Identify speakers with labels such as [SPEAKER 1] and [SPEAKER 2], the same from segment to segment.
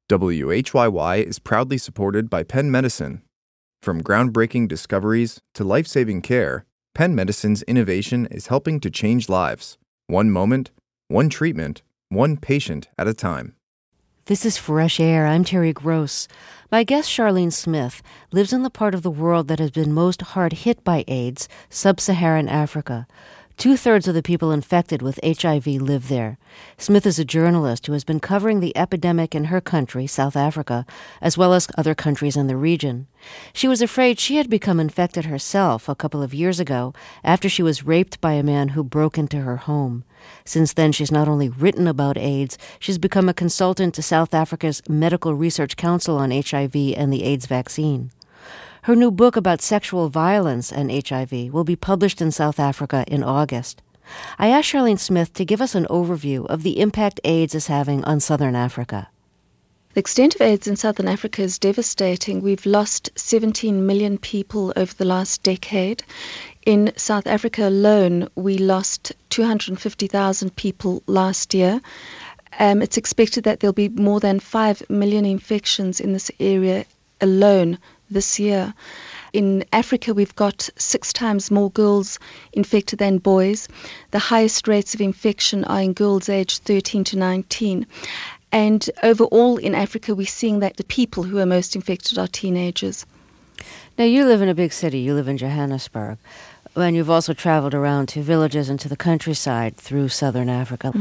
[SPEAKER 1] WHYY is proudly supported by Penn Medicine. From groundbreaking discoveries to life-saving care, Penn Medicine's innovation is helping to change lives. One moment, one treatment, one patient at a time.
[SPEAKER 2] This is Fresh Air. I'm Terry Gross. My guest, Charlene Smith, lives in the part of the world that has been most hard hit by AIDS, sub-Saharan Africa. 2/3 of the people infected with HIV live there. Smith is a journalist who has been covering the epidemic in her country, South Africa, as well as other countries in the region. She was afraid she had become infected herself a couple of years ago after she was raped by a man who broke into her home. Since then, she's not only written about AIDS, she's become a consultant to South Africa's Medical Research Council on HIV and the AIDS vaccine. Her new book about sexual violence and HIV will be published in South Africa in August. I asked Charlene Smith to give us an overview of the impact AIDS is having on Southern Africa.
[SPEAKER 3] The extent of AIDS in Southern Africa is devastating. We've lost 17 million people over the last decade. In South Africa alone, we lost 250,000 people last year. It's expected that there'll be more than 5 million infections in this area alone this year. In Africa, we've got 6 times more girls infected than boys. The highest rates of infection are in girls aged 13 to 19. And overall in Africa, we're seeing that the people who are most infected are teenagers.
[SPEAKER 2] Now, you live in a big city. You live in Johannesburg. And you've also traveled around to villages and to the countryside through Southern Africa.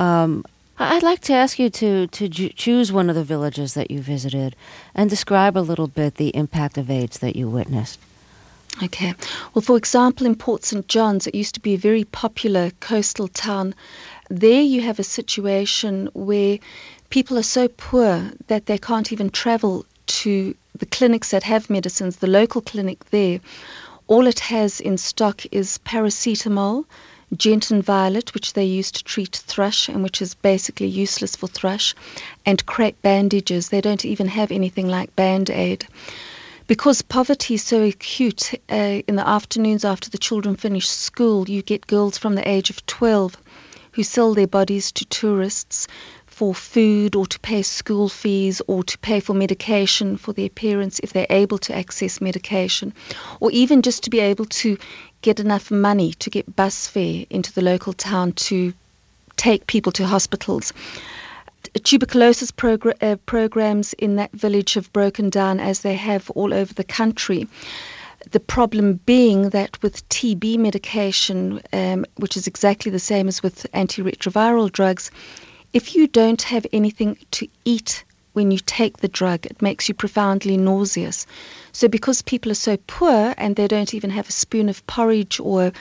[SPEAKER 2] I'd like to ask you to choose one of the villages that you visited and describe a little bit the impact of AIDS that you witnessed.
[SPEAKER 3] Okay. Well, for example, in Port St. John's, it used to be a very popular coastal town. There you have a situation where people are so poor that they can't even travel to the clinics that have medicines, the local clinic there. All it has in stock is paracetamol, Genton Violet, which they use to treat thrush and which is basically useless for thrush, and crepe bandages. They don't even have anything like Band-Aid. Because poverty is so acute, in the afternoons after the children finish school, you get girls from the age of 12 who sell their bodies to tourists for food or to pay school fees or to pay for medication for their parents if they're able to access medication, or even just to be able to get enough money to get bus fare into the local town to take people to hospitals. Tuberculosis programs in that village have broken down as they have all over the country. The problem being that with TB medication, which is exactly the same as with antiretroviral drugs, if you don't have anything to eat when you take the drug, it makes you profoundly nauseous. So because people are so poor and they don't even have a spoon of porridge or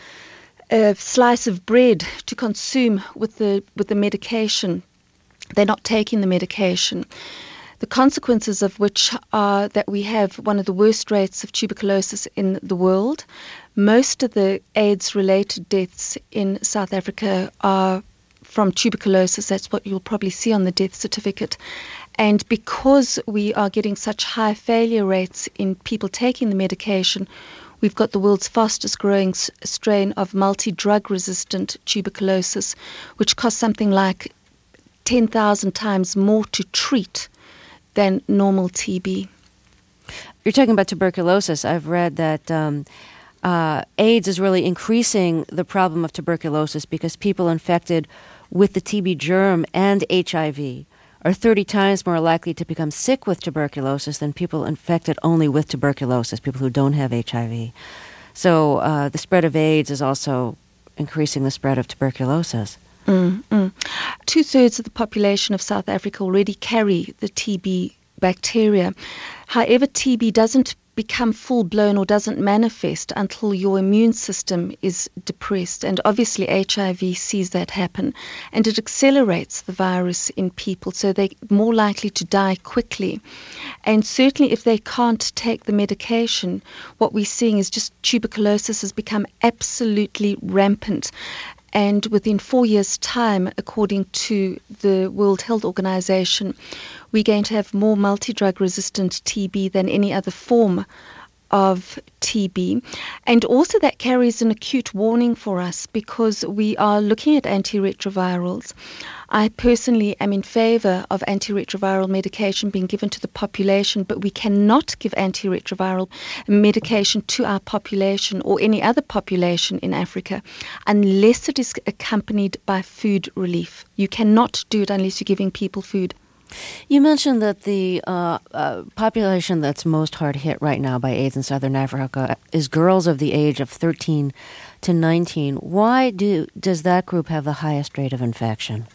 [SPEAKER 3] a slice of bread to consume with the medication, they're not taking the medication. The consequences of which are that we have one of the worst rates of tuberculosis in the world. Most of the AIDS-related deaths in South Africa are from tuberculosis. That's what you'll probably see on the death certificate. And because we are getting such high failure rates in people taking the medication, we've got the world's fastest growing strain of multi-drug resistant tuberculosis, which costs something like 10,000 times more to treat than normal TB.
[SPEAKER 2] You're talking about tuberculosis. I've read that AIDS is really increasing the problem of tuberculosis because people infected with the TB germ and HIV are 30 times more likely to become sick with tuberculosis than people infected only with tuberculosis, people who don't have HIV. So the spread of AIDS is also increasing the spread of tuberculosis.
[SPEAKER 3] 2/3 of the population of South Africa already carry the TB bacteria. However, TB doesn't become full-blown or doesn't manifest until your immune system is depressed. And obviously HIV sees that happen. And it accelerates the virus in people, so they're more likely to die quickly. And certainly if they can't take the medication, what we're seeing is just tuberculosis has become absolutely rampant. And within 4 years' time, according to the World Health Organization, we're going to have more multi-drug resistant TB than any other form of TB, and also that carries an acute warning for us because we are looking at antiretrovirals. I personally am in favor of antiretroviral medication being given to the population, but we cannot give antiretroviral medication to our population or any other population in Africa unless it is accompanied by food relief. You cannot do it unless you're giving people food.
[SPEAKER 2] You mentioned that the population that's most hard hit right now by AIDS in Southern Africa is girls of the age of 13 to 19. Why does that group have the highest rate of infection?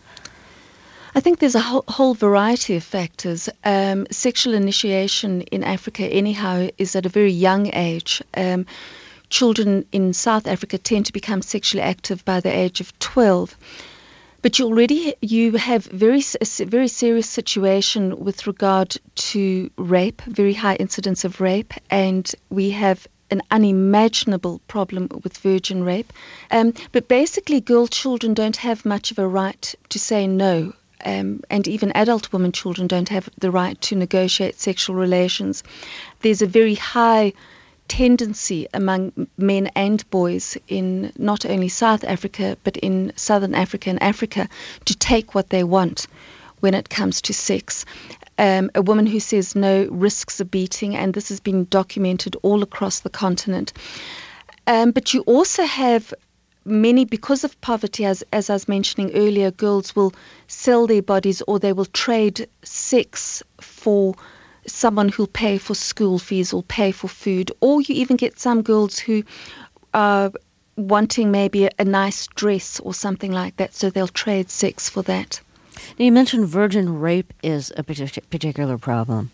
[SPEAKER 3] I think there's a whole variety of factors. Sexual initiation in Africa, anyhow, is at a very young age. Children in South Africa tend to become sexually active by the age of 12. But you have a very serious situation with regard to rape, very high incidence of rape, and we have an unimaginable problem with virgin rape. But basically, girl children don't have much of a right to say no. And even adult women children don't have the right to negotiate sexual relations. There's a very high tendency among men and boys in not only South Africa but in Southern Africa and Africa to take what they want when it comes to sex. A woman who says no risks a beating, and this has been documented all across the continent. But you also have many, because of poverty, as I was mentioning earlier, girls will sell their bodies or they will trade sex for someone who'll pay for school fees or pay for food, or you even get some girls who are wanting maybe a nice dress or something like that, so they'll trade sex for that.
[SPEAKER 2] Now, you mentioned virgin rape is a particular problem.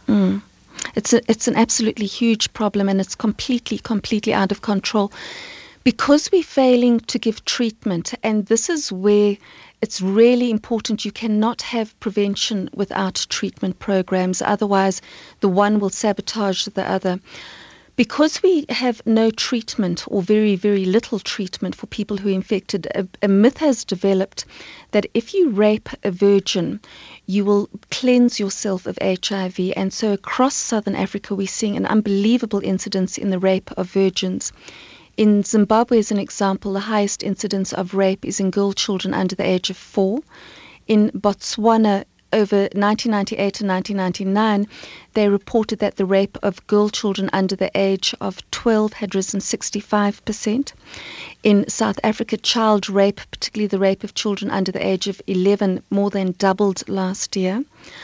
[SPEAKER 3] It's an absolutely huge problem, and it's completely out of control because we're failing to give treatment, and this is where it's really important. You cannot have prevention without treatment programs. Otherwise, the one will sabotage the other. Because we have no treatment or very, very little treatment for people who are infected, a myth has developed that if you rape a virgin, you will cleanse yourself of HIV. And so across Southern Africa, we're seeing an unbelievable incidence in the rape of virgins. In Zimbabwe, as an example, the highest incidence of rape is in girl children under the age of 4. In Botswana, over 1998 and 1999, they reported that the rape of girl children under the age of 12 had risen 65%. In South Africa, child rape, particularly the rape of children under the age of 11, more than doubled last year.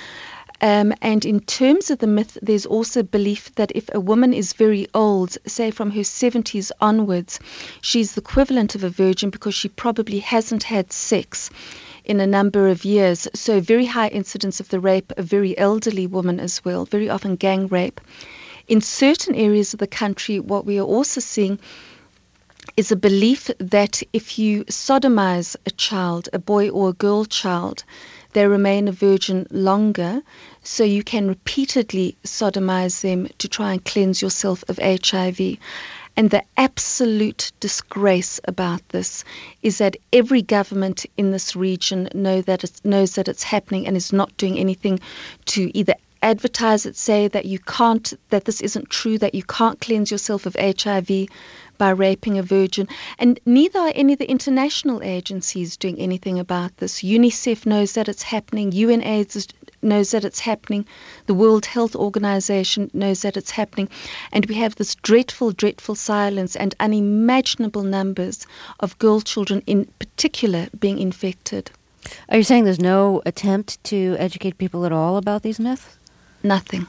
[SPEAKER 3] And in terms of the myth, there's also belief that if a woman is very old, say from her 70s onwards, she's the equivalent of a virgin because she probably hasn't had sex in a number of years. So very high incidence of the rape of very elderly women as well, very often gang rape. In certain areas of the country, what we are also seeing is a belief that if you sodomize a child, a boy or a girl child, they remain a virgin longer, so you can repeatedly sodomize them to try and cleanse yourself of HIV. And the absolute disgrace about this is that every government in this region knows that it's happening and is not doing anything to either advertise it, say that you can't, that this isn't true, that you can't cleanse yourself of HIV by raping a virgin. And neither are any of the international agencies doing anything about this. UNICEF knows that it's happening. UNAIDS knows that it's happening. The World Health Organization knows that it's happening. And we have this dreadful silence and unimaginable numbers of girl children in particular being infected.
[SPEAKER 2] Are you saying there's no attempt to educate people at all about these myths?
[SPEAKER 3] Nothing.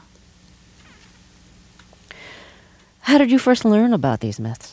[SPEAKER 2] How did you first learn about these myths?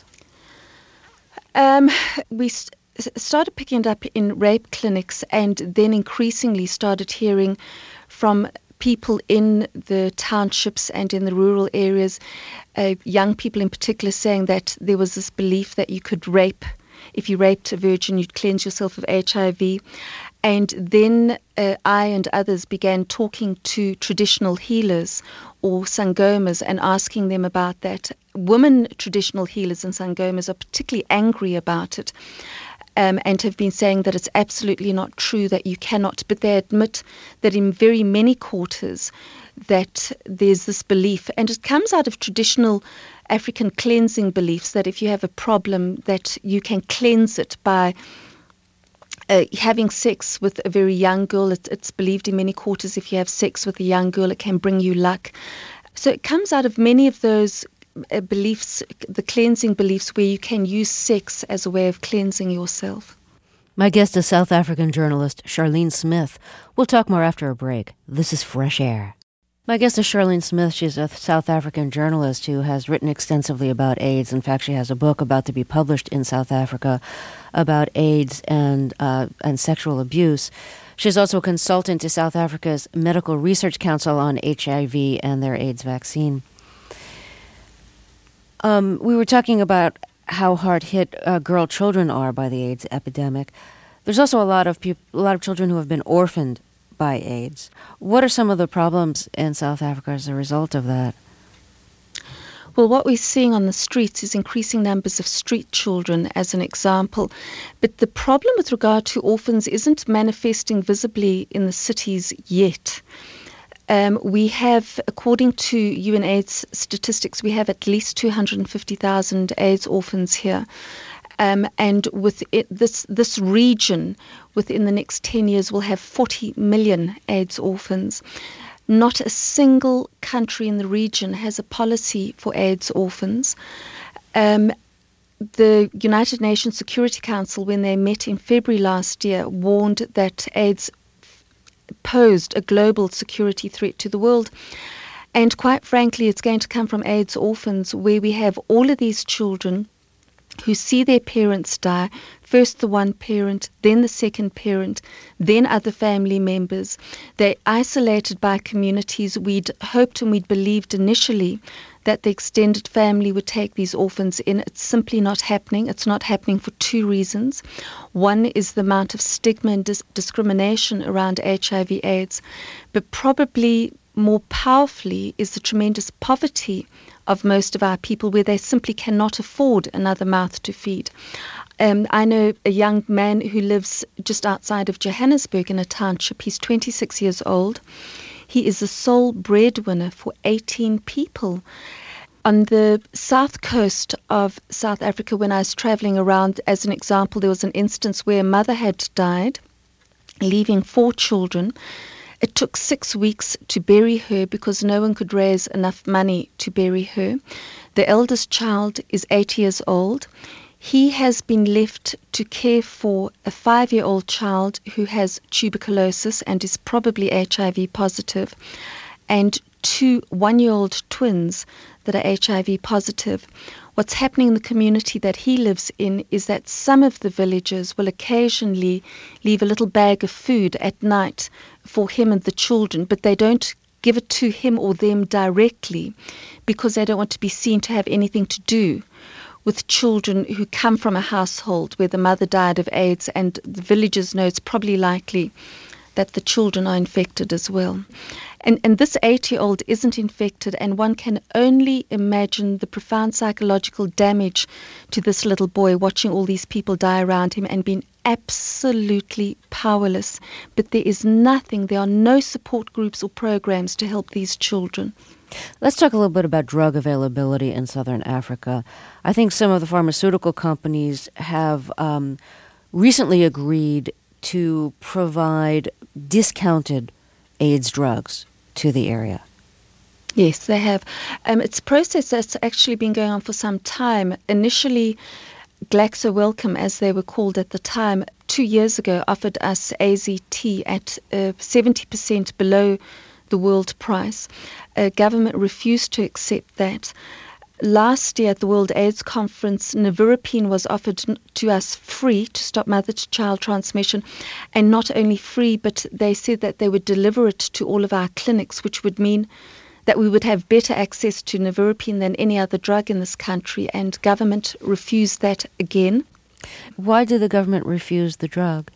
[SPEAKER 3] We started picking it up in rape clinics, and then increasingly started hearing from people in the townships and in the rural areas, young people in particular, saying that there was this belief that you could rape. If you raped a virgin, you'd cleanse yourself of HIV. And then I and others began talking to traditional healers or sangomas and asking them about that. Women traditional healers and sangomas are particularly angry about it. and have been saying that it's absolutely not true, that you cannot. But they admit that in very many quarters that there's this belief, and it comes out of traditional African cleansing beliefs, that if you have a problem, that you can cleanse it by having sex with a very young girl. It's believed in many quarters if you have sex with a young girl, it can bring you luck. So it comes out of many of those beliefs, the cleansing beliefs, where you can use sex as a way of cleansing yourself.
[SPEAKER 2] My guest is South African journalist Charlene Smith. We'll talk more after a break. This is Fresh Air. My guest is Charlene Smith. She's a South African journalist who has written extensively about AIDS. In fact, she has a book about to be published in South Africa about AIDS and sexual abuse. She's also a consultant to South Africa's Medical Research Council on HIV and their AIDS vaccine. We were talking about how hard hit girl children are by the AIDS epidemic. There's also a lot of children who have been orphaned by AIDS. What are some of the problems in South Africa as a result of that?
[SPEAKER 3] Well, what we're seeing on the streets is increasing numbers of street children, as an example. But the problem with regard to orphans isn't manifesting visibly in the cities yet. We have, according to UNAIDS statistics, we have at least 250,000 AIDS orphans here. And with this region, within the next 10 years, will have 40 million AIDS orphans. Not a single country in the region has a policy for AIDS orphans. The United Nations Security Council, when they met in February last year, warned that AIDS posed a global security threat to the world. And quite frankly, it's going to come from AIDS orphans, where we have all of these children who see their parents die, first the one parent, then the second parent, then other family members. They're isolated by communities. We'd hoped and we'd believed initially that the extended family would take these orphans in. It's simply not happening. It's not happening for two reasons. One is the amount of stigma and discrimination around HIV/AIDS, but probably more powerfully is the tremendous poverty of most of our people, where they simply cannot afford another mouth to feed. I know a young man who lives just outside of Johannesburg in a township. He's 26 years old. He is the sole breadwinner for 18 people. On the south coast of South Africa, when I was traveling around, as an example, there was an instance where a mother had died, leaving 4 children. It took 6 weeks to bury her because no one could raise enough money to bury her. The eldest child is 8 years old. He has been left to care for a 5-year-old child who has tuberculosis and is probably HIV positive, and 2 one-year-old twins that are HIV positive. What's happening in the community that he lives in is that some of the villagers will occasionally leave a little bag of food at night for him and the children, but they don't give it to him or them directly because they don't want to be seen to have anything to do with children who come from a household where the mother died of AIDS, and the villagers know it's probably likely that the children are infected as well. And this 8-year-old isn't infected, and one can only imagine the profound psychological damage to this little boy watching all these people die around him and being absolutely powerless. But there are no support groups or programs to help these children.
[SPEAKER 2] Let's talk a little bit about drug availability in southern Africa. I think some of the pharmaceutical companies have recently agreed to provide discounted AIDS drugs to the area.
[SPEAKER 3] Yes, they have. It's a process that's actually been going on for some time. Initially, Glaxo Wellcome, as they were called at the time, 2 years ago, offered us AZT at 70% below the world price. Government refused to accept that. Last year at the World AIDS Conference, nevirapine was offered to us free to stop mother-to-child transmission, and not only free, but they said that they would deliver it to all of our clinics, which would mean that we would have better access to nevirapine than any other drug in this country, and government refused that again.
[SPEAKER 2] Why did the government refuse the drug?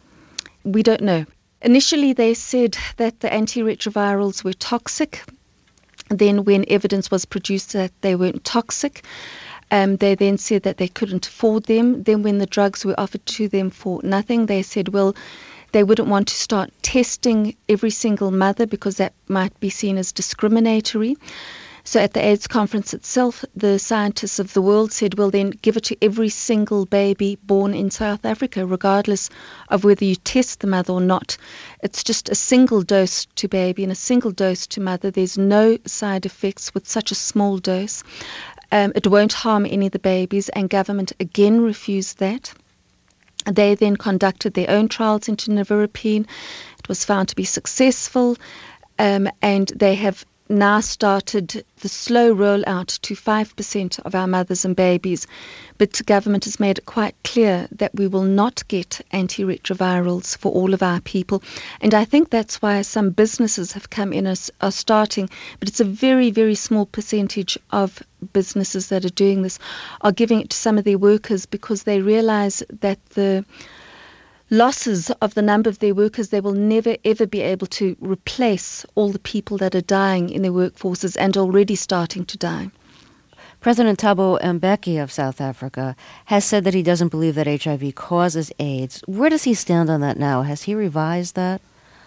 [SPEAKER 3] We don't know. Initially, they said that the antiretrovirals were toxic. Then when evidence was produced that they weren't toxic, They then said that they couldn't afford them. Then when the drugs were offered to them for nothing, they said, well, they wouldn't want to start testing every single mother because that might be seen as discriminatory. So at the AIDS conference itself, the scientists of the world said, well, then give it to every single baby born in South Africa, regardless of whether you test the mother or not. It's just a single dose to baby and a single dose to mother. There's no side effects with such a small dose. It won't harm any of the babies, and government again refused that. They then conducted their own trials into nevirapine. It was found to be successful, and they have now started the slow rollout to 5% of our mothers and babies. But the government has made it quite clear that we will not get antiretrovirals for all of our people. And I think that's why some businesses have come in and are starting, but it's a very, very small percentage of businesses that are doing this, are giving it to some of their workers because they realize that the losses of the number of their workers, they will never ever be able to replace all the people that are dying in their workforces and already starting to die.
[SPEAKER 2] President Thabo Mbeki of South Africa has said that he doesn't believe that HIV causes AIDS. Where does he stand on that now? Has he revised that?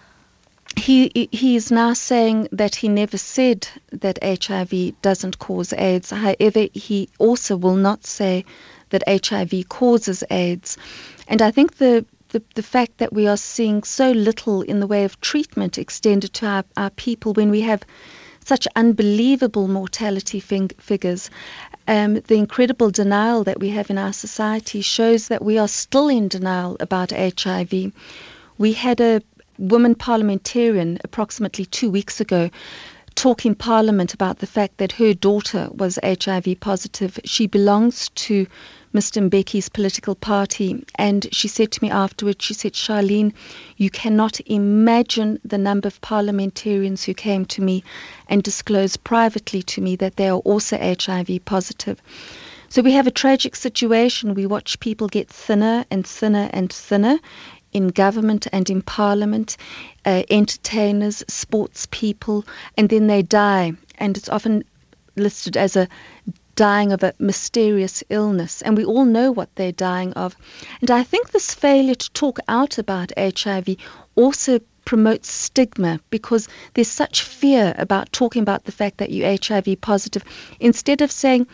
[SPEAKER 3] He is now saying that he never said that HIV doesn't cause AIDS. However, he also will not say that HIV causes AIDS. And I think the fact that we are seeing so little in the way of treatment extended to our people when we have such unbelievable mortality figures, the incredible denial that we have in our society shows that we are still in denial about HIV. We had a woman parliamentarian approximately 2 weeks ago talk in Parliament about the fact that her daughter was HIV positive. She belongs to Mr. Mbeki's political party, and she said to me afterwards, she said, Charlene, you cannot imagine the number of parliamentarians who came to me and disclosed privately to me that they are also HIV positive. So we have a tragic situation. We watch people get thinner and thinner and thinner in government and in parliament, entertainers, sports people, and then they die. And it's often listed as a dying of a mysterious illness, and we all know what they're dying of. And I think this failure to talk out about HIV also promotes stigma because there's such fear about talking about the fact that you're HIV positive. Instead of saying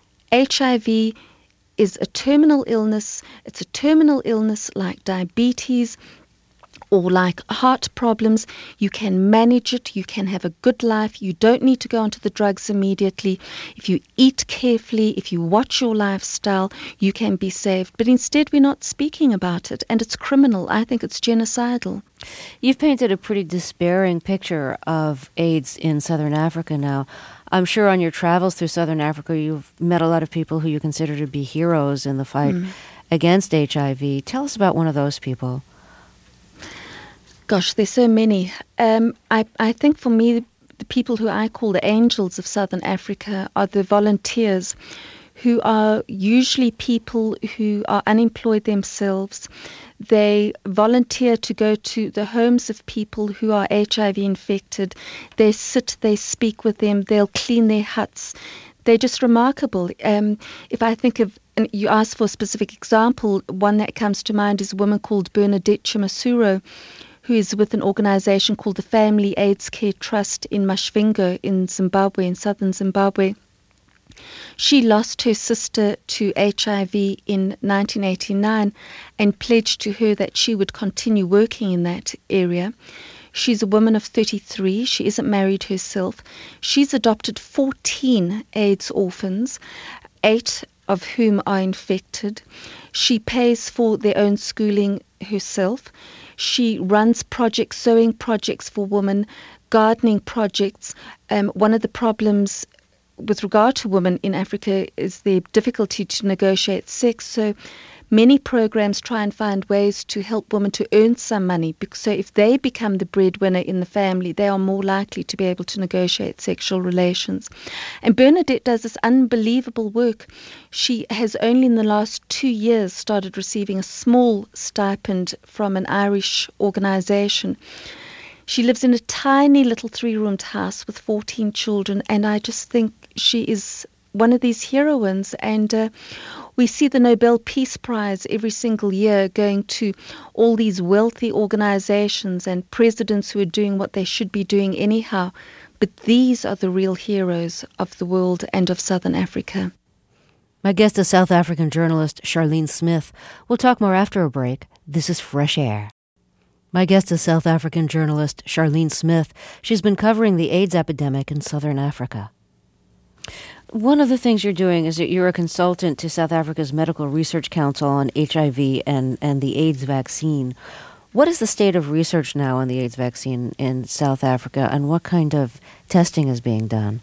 [SPEAKER 3] HIV is a terminal illness, it's a terminal illness like diabetes or like heart problems. You can manage it, you can have a good life, you don't need to go onto the drugs immediately. If you eat carefully, if you watch your lifestyle, you can be saved. But instead we're not speaking about it, and it's criminal. I think it's genocidal.
[SPEAKER 2] You've painted a pretty despairing picture of AIDS in Southern Africa now. I'm sure on your travels through Southern Africa you've met a lot of people who you consider to be heroes in the fight against HIV. Tell us about one of those people.
[SPEAKER 3] Gosh, there's so many. I think for me, the people who I call the angels of Southern Africa are the volunteers, who are usually people who are unemployed themselves. They volunteer to go to the homes of people who are HIV infected. They sit, they speak with them, they'll clean their huts. They're just remarkable. If I think of, and you asked for a specific example, one that comes to mind is a woman called Bernadette Chimasuro, who is with an organization called the Family AIDS Care Trust in Masvingo in Zimbabwe, in southern Zimbabwe. She lost her sister to HIV in 1989 and pledged to her that she would continue working in that area. She's a woman of 33. She isn't married herself. She's adopted 14 AIDS orphans, 8 of whom are infected. She pays for their own schooling herself. She runs projects, sewing projects for women, gardening projects. One of the problems with regard to women in Africa is the difficulty to negotiate sex. So many programs try and find ways to help women to earn some money. So if they become the breadwinner in the family, they are more likely to be able to negotiate sexual relations. And Bernadette does this unbelievable work. She has only in the last 2 years started receiving a small stipend from an Irish organization. She lives in a tiny little 3-roomed house with 14 children, and I just think she is one of these heroines, and we see the Nobel Peace Prize every single year going to all these wealthy organizations and presidents who are doing what they should be doing anyhow. But these are the real heroes of the world and of Southern Africa.
[SPEAKER 2] My guest is South African journalist Charlene Smith. We'll talk more after a break. This is Fresh Air. My guest is South African journalist Charlene Smith. She's been covering the AIDS epidemic in Southern Africa. One of the things you're doing is that you're a consultant to South Africa's Medical Research Council on HIV and the AIDS vaccine. What is the state of research now on the AIDS vaccine in South Africa, and what kind of testing is being done?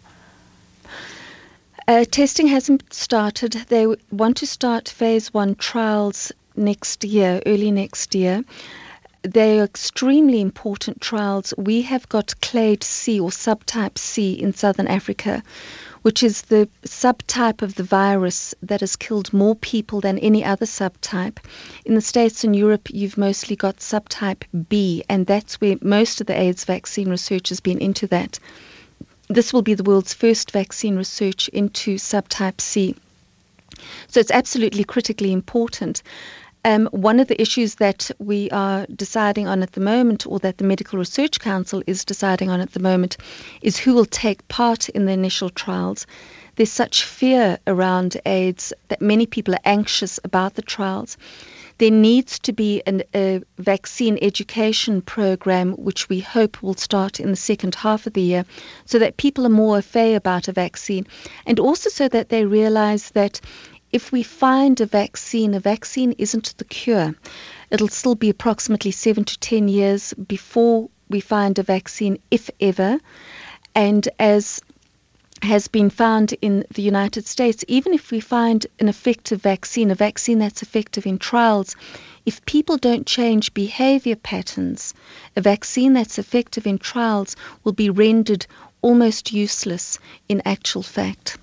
[SPEAKER 3] Testing hasn't started. They want to start phase 1 trials next year, early next year. They are extremely important trials. We have got clade C or subtype C in Southern Africa, which is the subtype of the virus that has killed more people than any other subtype. In the States and Europe, you've mostly got subtype B, and that's where most of the AIDS vaccine research has been into that. This will be the world's first vaccine research into subtype C. So it's absolutely critically important. One of the issues that we are deciding on at the moment, or that the Medical Research Council is deciding on at the moment, is who will take part in the initial trials. There's such fear around AIDS that many people are anxious about the trials. There needs to be a vaccine education program, which we hope will start in the second half of the year, so that people are more au fait about a vaccine, and also so that they realize that if we find a vaccine isn't the cure. It'll still be approximately 7 to 10 years before we find a vaccine, if ever. And as has been found in the United States, even if we find an effective vaccine, a vaccine that's effective in trials, if people don't change behavior patterns, a vaccine that's effective in trials will be rendered almost useless in actual fact.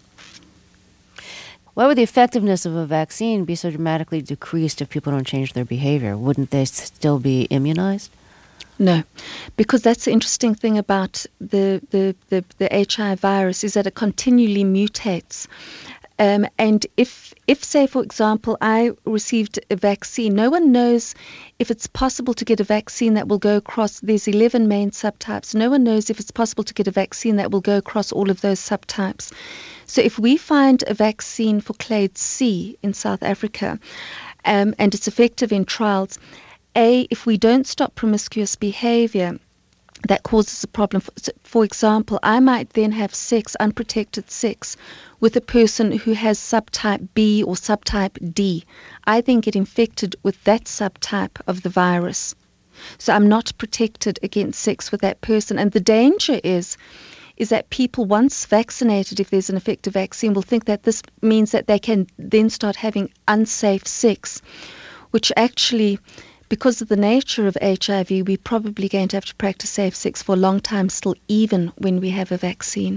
[SPEAKER 2] Why would the effectiveness of a vaccine be so dramatically decreased if people don't change their behavior? Wouldn't they still be immunized?
[SPEAKER 3] No, because that's the interesting thing about the HIV virus, is that it continually mutates. And if, say, for example, I received a vaccine, no one knows if it's possible to get a vaccine that will go across, there's 11 main subtypes. No one knows if it's possible to get a vaccine that will go across all of those subtypes. So if we find a vaccine for clade C in South Africa, and it's effective in trials, if we don't stop promiscuous behavior, that causes a problem. For example, I might then have unprotected sex, with a person who has subtype B or subtype D. I then get infected with that subtype of the virus. So I'm not protected against sex with that person. And the danger is that people, once vaccinated, if there's an effective vaccine, will think that this means that they can then start having unsafe sex, which actually, because of the nature of HIV, we're probably going to have to practice safe sex for a long time still, even when we have a vaccine.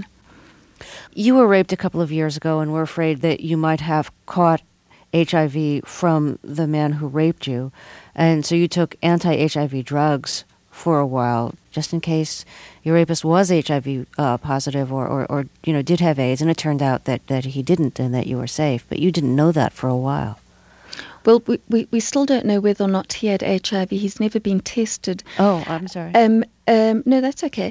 [SPEAKER 2] You were raped a couple of years ago and were afraid that you might have caught HIV from the man who raped you. And so you took anti-HIV drugs for a while, just in case your rapist was HIV positive or did have AIDS, and it turned out that he didn't and that you were safe. But you didn't know that for a while.
[SPEAKER 3] Well, we still don't know whether or not he had HIV. He's never been tested.
[SPEAKER 2] Oh, I'm sorry.
[SPEAKER 3] No, that's okay.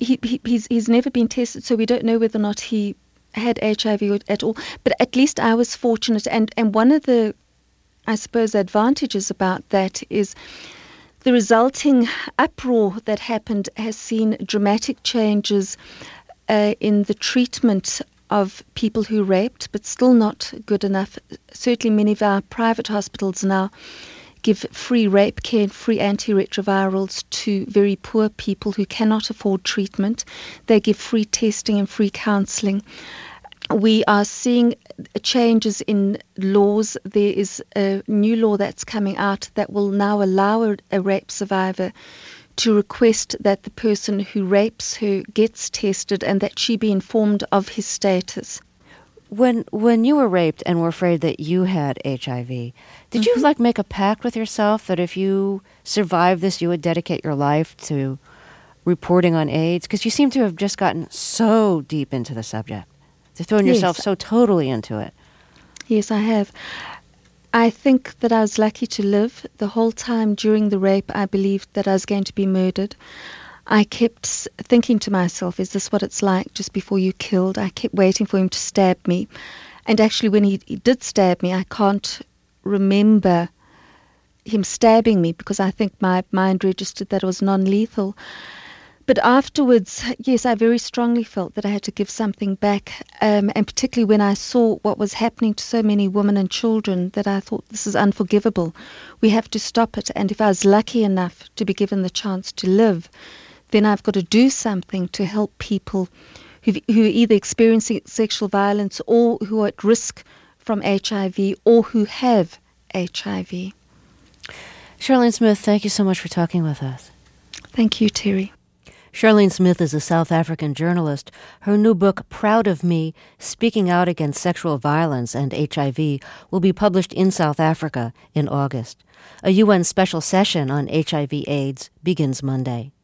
[SPEAKER 3] He's never been tested, so we don't know whether or not he had HIV at all. But at least I was fortunate. And one of the, I suppose, advantages about that is the resulting uproar that happened has seen dramatic changes in the treatment of people who raped, but still not good enough. Certainly many of our private hospitals now give free rape care and free antiretrovirals to very poor people who cannot afford treatment. They give free testing and free counselling. We are seeing changes in laws. There is a new law that's coming out that will now allow a rape survivor to request that the person who rapes her gets tested and that she be informed of his status.
[SPEAKER 2] When you were raped and were afraid that you had HIV, did you make a pact with yourself that if you survived this, you would dedicate your life to reporting on AIDS? Because you seem to have just gotten so deep into the subject. You've thrown yourself
[SPEAKER 3] Yes.
[SPEAKER 2] so totally into it.
[SPEAKER 3] Yes, I have. I think that I was lucky to live. The whole time during the rape, I believed that I was going to be murdered. I kept thinking to myself, is this what it's like just before you're killed? I kept waiting for him to stab me. And actually, when he did stab me, I can't remember him stabbing me because I think my mind registered that it was non-lethal. But afterwards, yes, I very strongly felt that I had to give something back, and particularly when I saw what was happening to so many women and children, that I thought this is unforgivable. We have to stop it. And if I was lucky enough to be given the chance to live, then I've got to do something to help people who are either experiencing sexual violence or who are at risk from HIV or who have HIV.
[SPEAKER 2] Charlene Smith, thank you so much for talking with us.
[SPEAKER 3] Thank you, Terry.
[SPEAKER 2] Charlene Smith is a South African journalist. Her new book, Proud of Me, Speaking Out Against Sexual Violence and HIV, will be published in South Africa in August. A UN special session on HIV/AIDS begins Monday.